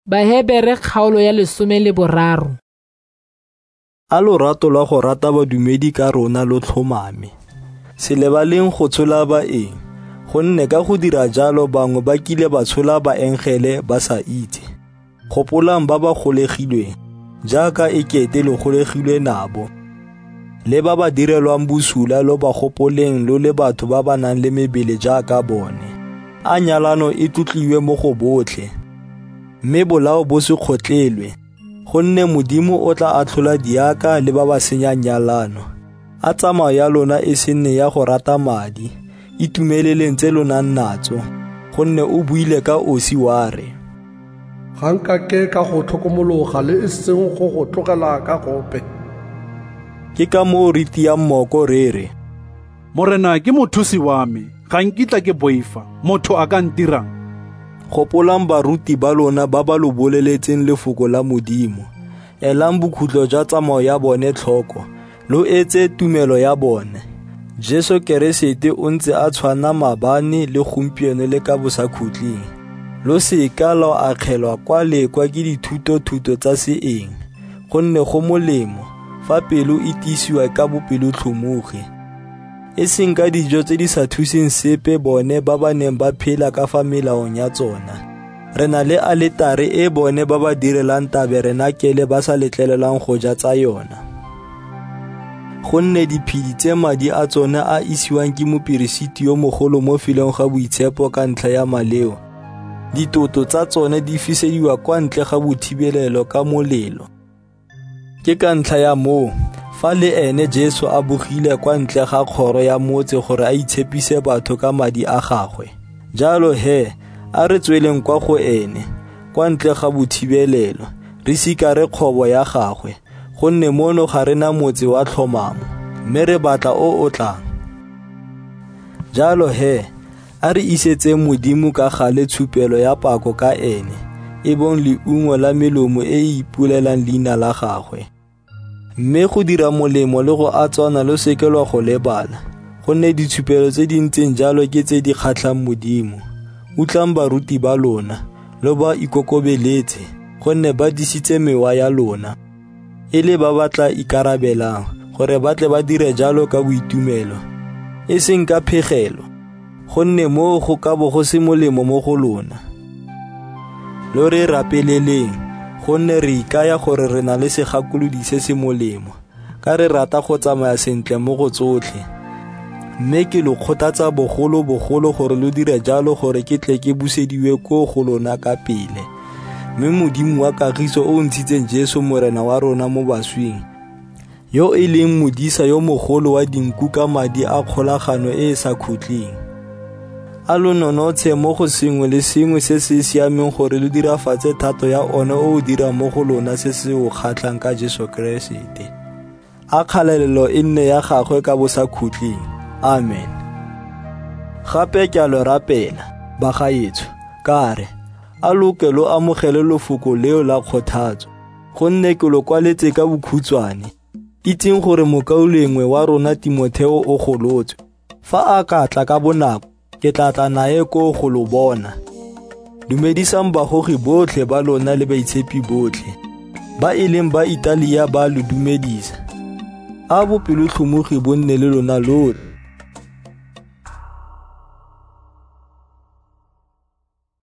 Bahebere kgaolo ya 13. A lorato la go rata badumedi ka rona lo tlhomame. Se lebaleng go tshola baeng, gonne ka go dira jalo bangwe ba kile ba tshola baengele ba sa itse. Gopolang ba ba golegilweng, jaaka ekete le golegilwe nabo. Le ba ba direlwang bosula lo ba gopoleng lo le batho ba ba nang le mebele jaaka bone. A nyalano e tlotliwe mo go botlhe, mme bolao bo se kgotlelwe, gonne Modimo o tla atlhola diaka le ba ba senyang nyalano. A tsamao ya lona e se nne ya go rata madi, itumeleleng tse lona natso, gonne o buile ka osi wa re, ga nka ke ka go tlhokomologa le e seng go go tlogela ka gope. Ke ka moo re tia mmoko re re, Morena ke mothusi wa me, ga nkitla ke boifa, motho a ka ntirang. Gopolang baruti ba lona ba ba lo boleletseng lefoko la Modimo. Elang bokhutlo jwa tsamao ya bone tlhoko, lo etse tumelo ya bone. Jesu Keresete o ntse a tshwana mabane le gompieno le ka bosakhutleng. Lo seka la akgelwa kwa le kwa ke dithuto tsa seeng, gonne go molemo fa pelo e tiisiwa ka bopelotlhomogi, e seng ka dijo tse di sa thuseng sepe bone ba ba neng ba phela ka fa melaong ya tsona. Re na le aletare e bone ba ba direlang taberenakele ba sa letlelelang go ja tsa yona, gonne diphedi tse madi a tsone a isiwang ke moperesiti yo mogolo mo fileng ga boitshepo ka ntlha ya maleo, ditoto tsa tsone di fisediwa kwa ntle ga bothibelelo ka molelo. Ke ka ntlha ya moo, fa le ene Jesu a bogile kwa ntle ga kgoro ya motse gore a itshepise batho ka madi a gagwe, jalo a re tsweleng kwa go ene, kwa ntle ga bothibelelo, re sikare kgobo ya gagwe, gonne mono ga rena motse wa tlhomamo, mme re batla o tlang. Jalo a re isetse Modimo ka gale tshupelo ya pako ka ene, e bong leungo la melomo e e ipulelang leina la gagwe. Mme go dira molemo le go atswana lo seke lwa go lebala, gonne ditshupelo tse di ntseng jalo ke tse di kgatlhang Modimo. Utlang baruti ba lona, lo ba ikokobeletse, gonne ba disitse mewa ya lona, e le ba ba tla ikarabelang, gore ba tle ba dire jalo ka boitumelo, e seng ka phegelo, gonne moo go ka bo go se molemo mo go lona. Lo re rapeleleng, gonne re ikaya gore re na le segakolodi se se molemo, ka re rata go tsamaya sentle mo go tsotlhe. Mme ke lo kgothatsa bogolo gore lo dire jalo gore ke tle ke busediwe ko go lona ka pele. Mme Modimo wa kagiso o ntshitseng Jesu Morena wa rona mo baswing, yo e leng modisa yo mogolo wa dinku ka madi a kgolagano e e sa khutleng, a lo nonotshe mo go sengwe le sengwe se se siameng gore lo dirafatse thato ya one o o dirang mo go lona se se o kgatlhang ka Jesu Keresete. A kgalalelo e nne ya gagwe ka bosakhutleng. Amen. Gape ke a lo rapela, bagaetsho, ka re, a loke lo amogele lofoko leo la kgothatso, gonne ke lo kwaletse ka bokhutswane, itseng gore mokaulengwe wa rona Timotheo o golotswe. Fa a ka tla ka bonako, ke tla tla nae ko go lo bona. Dumedisang bagogi botlhe ba lona le baitshepi botlhe, ba e leng ba Italia ba lo dumedisa. A bopelotlhomogi bo nne le lona lotlhe.